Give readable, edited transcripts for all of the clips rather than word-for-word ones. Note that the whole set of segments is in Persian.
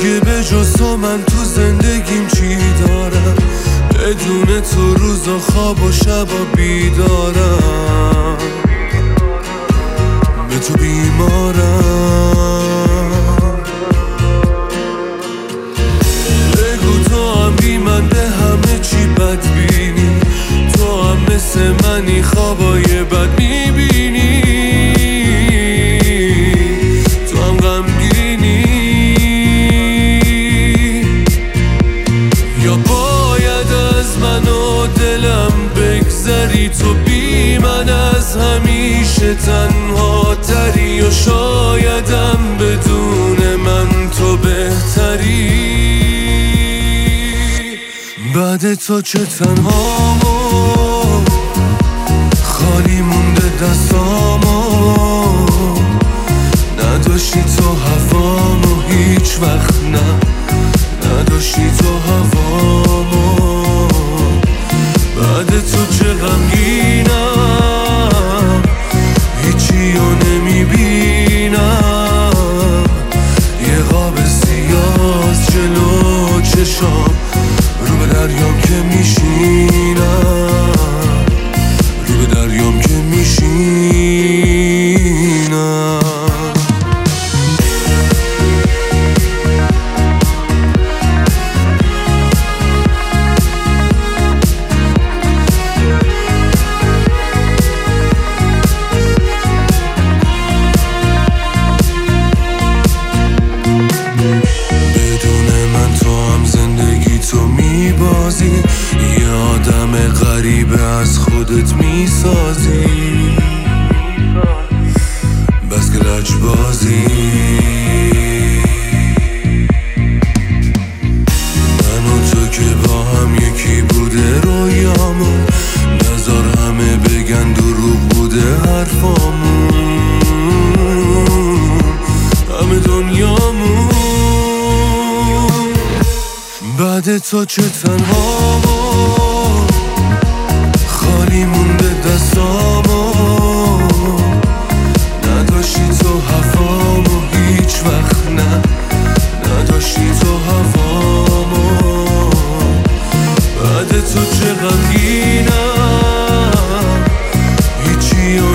دیگه به جز تو من تو زندگیم چی دارم؟ بدون تو روزا خواب و شبا بیدارم، به تو بیمارم. بگو تو هم بی من به همه چی بدبینی، تو هم مثل منی خوابای بد میبینی، تو هم غمگینی. یا باید از من و دلم بگذری، تو بی من از همیشه تنها تری، یا شایدم بدون من تو بهتری. بعد تو چه تنهامو، خالی مونده دستامو، نداشتی تو هوامو هیچ وقت، نه نداشتی تو هوامو. بعد تو چه غمگینم، هیچی رو نمیبینم، یه قاب سیاه جلو چشام، رو به دریام که میشینم، رو به دریام که میشینم. یه آدم غریبه از خودت میسازی، بس که لجبازی. من و تو که با هم یکی بوده رویامون، نذار همه بگن دروغ بوده حرفامون، همه دنیامون. بعد تو چه تنهامو، خالی مونده دستامو، نداشتی تو هوامو هیچ وقت، نه نداشتی تو هوامو. بعد تو چه غمگینم، هیچی رو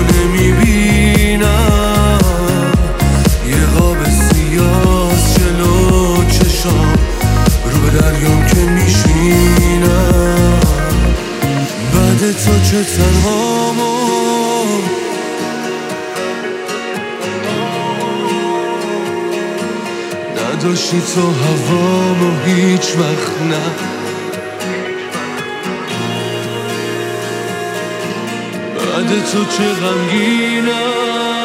نمیبینم، یه قاب سیاه جلو چشام، رو به دریام که میشینم. بعد تو چه تنهامو، نداشتی تو هوامو هیچ وقت، نه بعد تو چه غمگینم،